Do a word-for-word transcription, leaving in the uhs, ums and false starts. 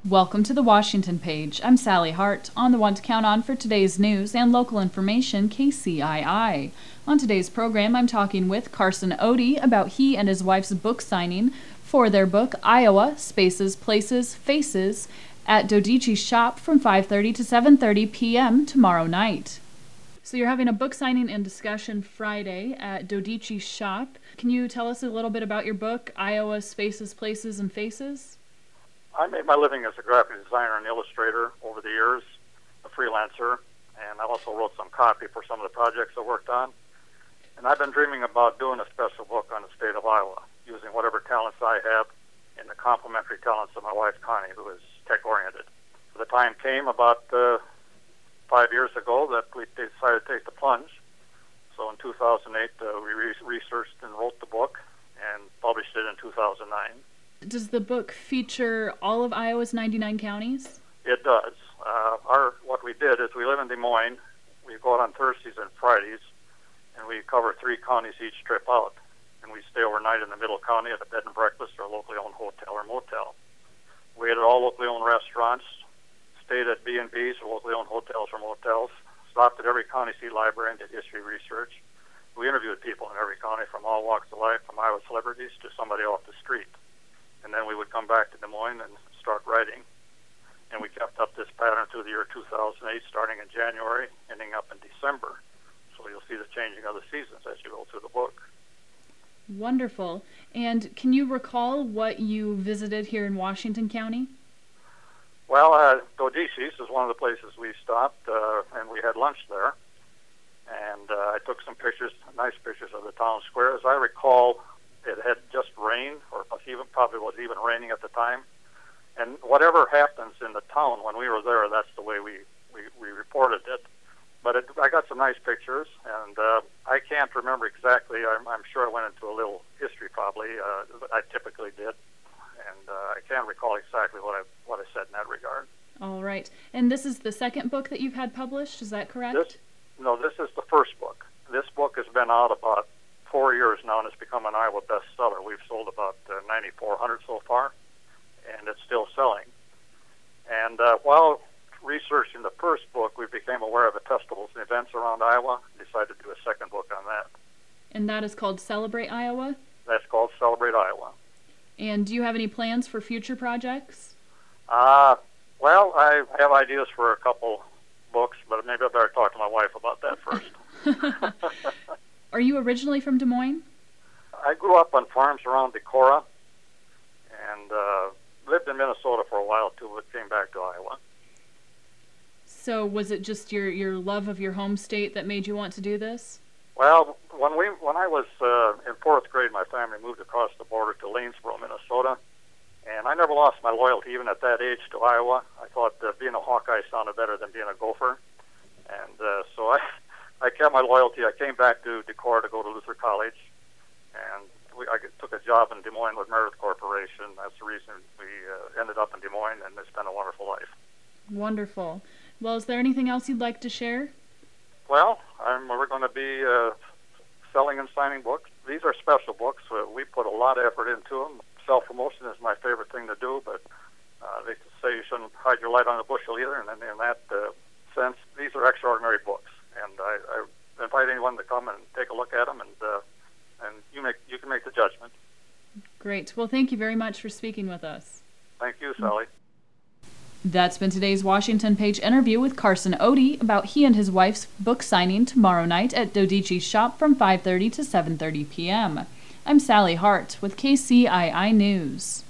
Welcome to the Washington Page. I'm Sally Hart, on the one to count on for today's news and local information, K C I I. On today's program, I'm talking with Carson Odie about he and his wife's book signing for their book, Iowa, Spaces, Places, Faces, at Dodichi's shop from five thirty to seven thirty p.m. tomorrow night. So you're having a book signing and discussion Friday at Dodichi's shop. Can you tell us a little bit about your book, Iowa, Spaces, Places, and Faces? I made my living as a graphic designer and illustrator over the years, a freelancer, and I also wrote some copy for some of the projects I worked on. And I've been dreaming about doing a special book on the state of Iowa, using whatever talents I have and the complementary talents of my wife, Connie, who is tech-oriented. So the time came about uh, five years ago that we decided to take the plunge. So in two thousand eight, uh, we re- researched and wrote the book and published it in two thousand nine. Does the book feature all of Iowa's ninety-nine counties? It does. Uh, our what we did is we live in Des Moines. We go out on Thursdays and Fridays, and we cover three counties each trip out. And we stay overnight in the Middle County at a bed and breakfast or a locally owned hotel or motel. We ate at all locally owned restaurants, stayed at B and B's or locally owned hotels or motels, stopped at every county seat library and did history research. We interviewed people in every county from all walks of life, from Iowa celebrities to somebody off the street. And then we would come back to Des Moines and start writing. And we kept up this pattern through the year two thousand eight, starting in January, ending up in December. So you'll see the changing of the seasons as you go through the book. Wonderful. And can you recall what you visited here in Washington County? Well, uh, Dodichi's is one of the places we stopped, uh, and we had lunch there. And uh, I took some pictures, nice pictures of the town square. As I recall, it had just rained, or even probably was even raining at the time. And whatever happens in the town when we were there, that's the way we, we, we reported it. But it, I got some nice pictures, and uh, I can't remember exactly. I'm, I'm sure I went into a little history probably. Uh, I typically did. And uh, I can't recall exactly what I what I said in that regard. All right. And this is the second book that you've had published, is that correct? This, no, this is the first book. This book has been out about four years now, and it's become an Iowa bestseller. We've sold about uh, ninety-four hundred so far, and it's still selling. And uh, while researching the first book, we became aware of the festivals and events around Iowa, and decided to do a second book on that. And that is called Celebrate Iowa? That's called Celebrate Iowa. And do you have any plans for future projects? Uh, well, I have ideas for a couple books, but maybe I better talk to my wife about that first. Are you originally from Des Moines? I grew up on farms around Decorah and uh, lived in Minnesota for a while, too, but came back to Iowa. So was it just your, your love of your home state that made you want to do this? Well, when we when I was uh, in fourth grade, my family moved across the border to Lanesboro, Minnesota, and I never lost my loyalty, even at that age, to Iowa. I thought uh, being a Hawkeye sounded better than being a Gopher, and uh, so I I kept my loyalty. I came back to Decorah to go to Luther College, and we, I took a job in Des Moines with Meredith Corporation. That's the reason we uh, ended up in Des Moines, and it's been a wonderful life. Wonderful. Well, is there anything else you'd like to share? Well, I'm, we're going to be uh, selling and signing books. These are special books. Uh, we put a lot of effort into them. Self-promotion is my favorite thing to do, but uh, they say you shouldn't hide your light on a bushel either, and in that uh, sense, these are extraordinary books. And I, I invite anyone to come and take a look at them, and uh, and you make you can make the judgment. Great. Well, thank you very much for speaking with us. Thank you, Sally. That's been today's Washington Page interview with Carson Odie about he and his wife's book signing tomorrow night at Dodichi's shop from five thirty to seven thirty p.m. I'm Sally Hart with K C I I News.